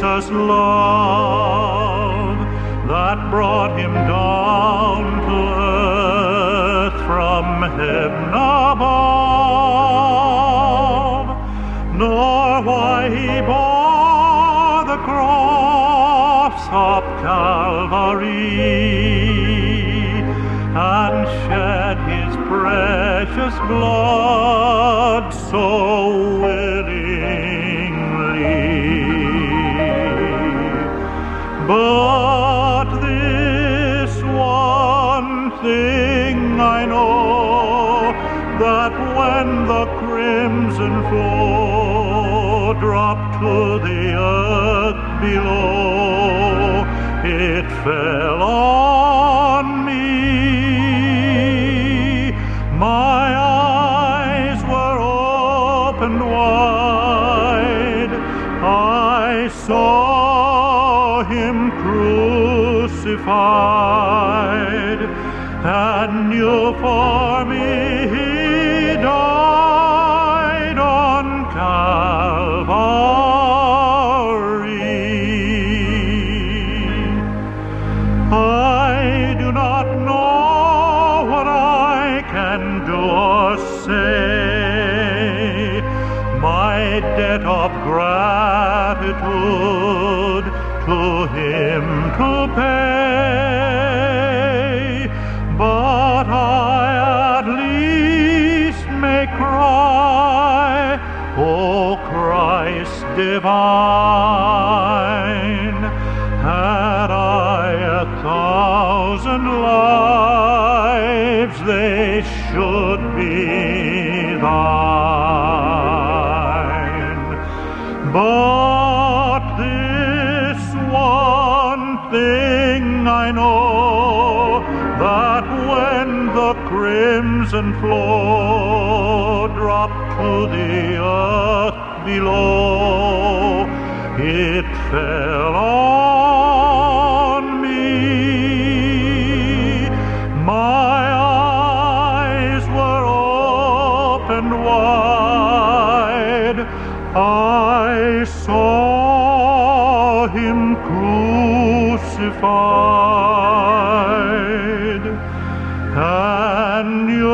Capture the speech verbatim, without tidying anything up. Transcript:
Jesus' love that brought him down to earth from heaven above, nor why he bore the cross of Calvary and shed his precious blood so willingly. But this one thing I know, that when the crimson flow dropped to the earth below, it fell on me. My eyes were opened wide. I saw him crucified, and knew for me he died on Calvary. I do not know what I can do or say, my debt of gratitude to him to pay, but I at least may cry, O Christ divine, had I a thousand lives, they should be thine. But this one thing I know, that when the crimson flow dropped to the earth below, it fell on me. My eyes were opened wide. I saw him crucified, and you